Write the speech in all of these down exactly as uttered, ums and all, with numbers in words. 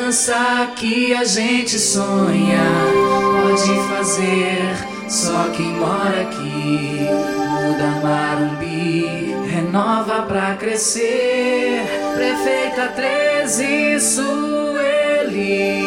mudança que a gente sonha pode fazer só quem mora aqui. Muda Marumbi, renova pra crescer. Prefeita treze, Sueli.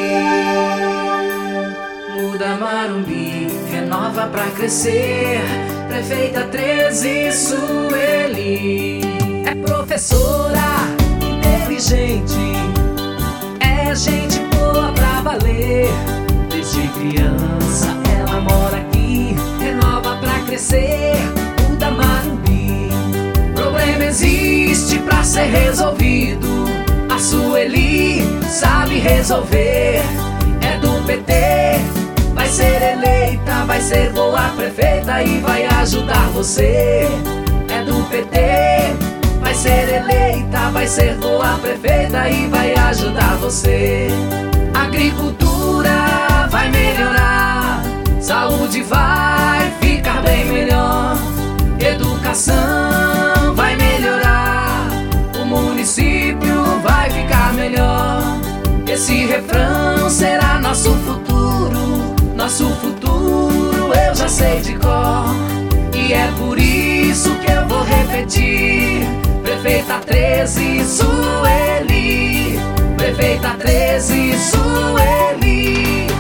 Muda Marumbi, renova pra crescer. Prefeita treze, Sueli. É professora, inteligente, é gente boa pra valer. Desde criança ela mora aqui, renova pra crescer. Muda Marumbi, problema existe pra ser resolvido. A Sueli sabe resolver, é do P T, vai ser eleita, vai ser boa prefeita e vai ajudar você. É do P T, vai ser eleita, vai ser boa prefeita e vai ajudar você. Agricultura vai melhorar, saúde vai ficar bem melhor, educação vai melhorar, o município vai ficar melhor. Esse refrão será nosso futuro, nosso futuro eu já sei de cor. E é por isso que eu vou repetir: Prefeita treze, Sueli. Prefeita treze, Sueli.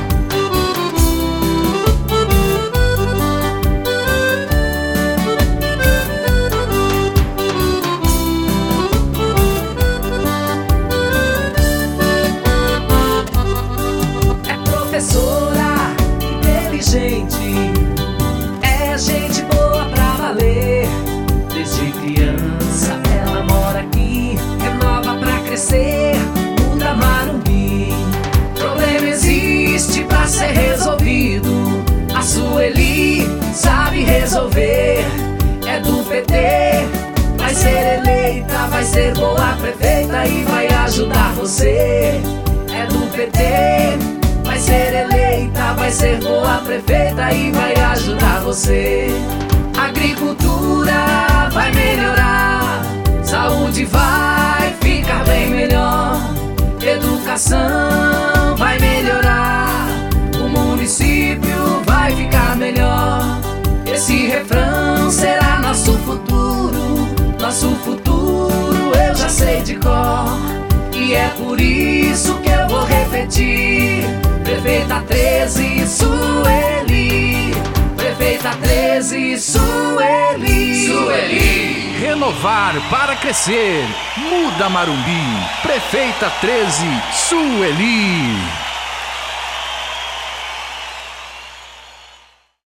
É professora, inteligente, é gente boa pra valer. Desde criança ela mora aqui, renova pra crescer. Muda Marumbi, problema existe pra ser resolvido. A Sueli sabe resolver, é do P T, vai ser eleita, vai ser boa prefeita e vai ajudar você. É do P T, vai ser eleita, vai ser boa prefeita e vai ajudar você. Agricultura vai melhorar, saúde vai ficar bem melhor, educação vai melhorar, o município vai ficar melhor. Esse refrão será nosso futuro, nosso futuro eu já sei de cor. E é por isso que eu vou repetir: Prefeita treze, Sueli. Prefeita treze, Sueli. Sueli. Renovar para crescer. Muda Marumbi. Prefeita treze, Sueli.